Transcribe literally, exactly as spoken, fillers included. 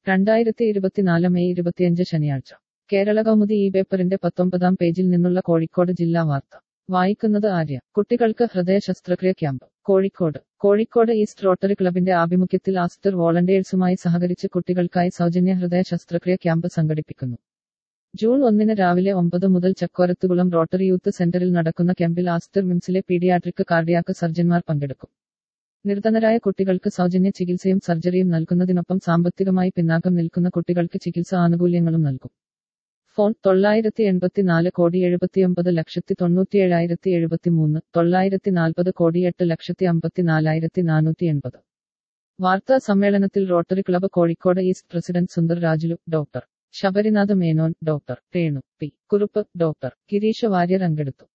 രണ്ടായിരത്തി ഇരുപത്തിനാല് മെയ് ഇരുപത്തിയഞ്ച് ശനിയാഴ്ച കേരള കൗമുദി ഈ പേപ്പറിന്റെ പത്തൊമ്പതാം പേജിൽ നിന്നുള്ള കോഴിക്കോട് ജില്ലാ വാർത്ത വായിക്കുന്നത് ആര്യ. കുട്ടികൾക്ക് ഹൃദയ ശസ്ത്രക്രിയ camp Kozhikode. Kozhikode east rotary ക്ലബിന്റെ ആഭിമുഖ്യത്തിൽ ആസ്റ്റർ വോളണ്ടിയേഴ്സുമായി സഹകരിച്ച് കുട്ടികൾക്കായി സൗജന്യ ഹൃദയ ശസ്ത്രക്രിയ ക്യാമ്പ് സംഘടിപ്പിക്കുന്നു. ജൂൺ ഒന്നിന് രാവിലെ ഒമ്പത് മുതൽ ചക്കോരത്തുകുളം റോട്ടറി യൂത്ത് സെന്ററിൽ നടക്കുന്ന ക്യാമ്പിൽ ആസ്റ്റർ മിംസിലെ പീഡിയാട്രിക് കാർഡിയാക് സർജൻമാർ പങ്കെടുക്കും. നിർധനരായ കുട്ടികൾക്ക് സൗജന്യ ചികിത്സയും സർജറിയും നൽകുന്നതിനൊപ്പം സാമ്പത്തികമായി പിന്നാക്കം നിൽക്കുന്ന കുട്ടികൾക്ക് ചികിത്സാ ആനുകൂല്യങ്ങളും നൽകും. ഫോൺ തൊള്ളായിരത്തി എൺപത്തിനാല് കോടി എഴുപത്തിയൊമ്പത് ലക്ഷത്തി തൊണ്ണൂറ്റിയേഴായിരത്തി എഴുപത്തിമൂന്ന് തൊള്ളായിരത്തി നാൽപ്പത് കോടി എട്ട് ലക്ഷത്തി അമ്പത്തിനാലായിരത്തി നാനൂറ്റി എൺപത്. വാർത്താ സമ്മേളനത്തിൽ rotary club Kozhikode east president Sundar Rajulu, doctor Sabarinath Menon, doctor Renu P Kurup, doctor Girish Warrier പങ്കെടുത്തു.